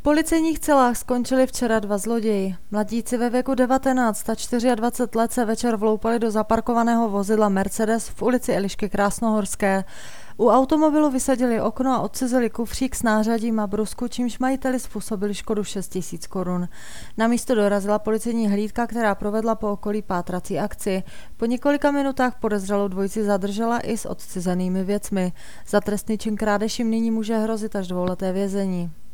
policejních celách skončili včera dva zloději. Mladíci ve věku 19 a 24 let se večer vloupali do zaparkovaného vozidla Mercedes v ulici Elišky Krásnohorské. U automobilu vysadili okno a odcizili kufřík s nářadím a brusku, čímž majiteli způsobili škodu 6 000 korun. Na místo dorazila policejní hlídka, která provedla po okolí pátrací akci. Po několika minutách podezřelou dvojici zadržela i s odcizenými věcmi. Za trestný čin krádež jim nyní může hrozit až 2leté vězení.